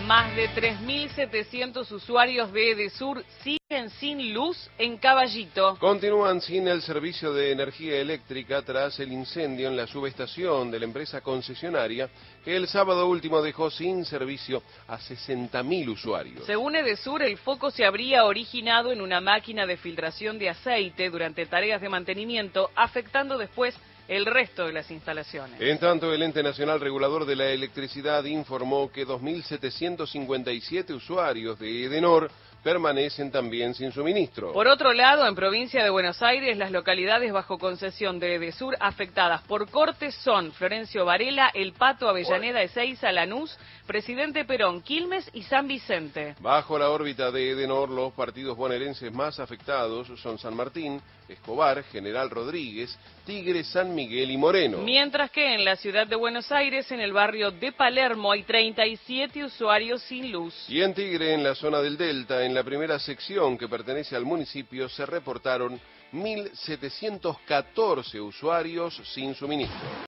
Más de 3.700 usuarios de Edesur siguen sin luz en Caballito. Continúan sin el servicio de energía eléctrica tras el incendio en la subestación de la empresa concesionaria que el sábado último dejó sin servicio a 60.000 usuarios. Según Edesur, el foco se habría originado en una máquina de filtración de aceite durante tareas de mantenimiento, afectando después el resto de las instalaciones. En tanto, el Ente Nacional Regulador de la Electricidad informó que 2.757 usuarios de Edenor permanecen también sin suministro. Por otro lado, en provincia de Buenos Aires, las localidades bajo concesión de Edesur afectadas por cortes son Florencio Varela, El Pato, Avellaneda, Ezeiza, Lanús, Presidente Perón, Quilmes y San Vicente. Bajo la órbita de Edenor, los partidos bonaerenses más afectados son San Martín, Escobar, General Rodríguez, Tigre, San Miguel y Moreno. Mientras que en la ciudad de Buenos Aires, en el barrio de Palermo, hay 37 usuarios sin luz. Y en Tigre, en la zona del Delta, en la primera sección que pertenece al municipio, se reportaron 1.714 usuarios sin suministro.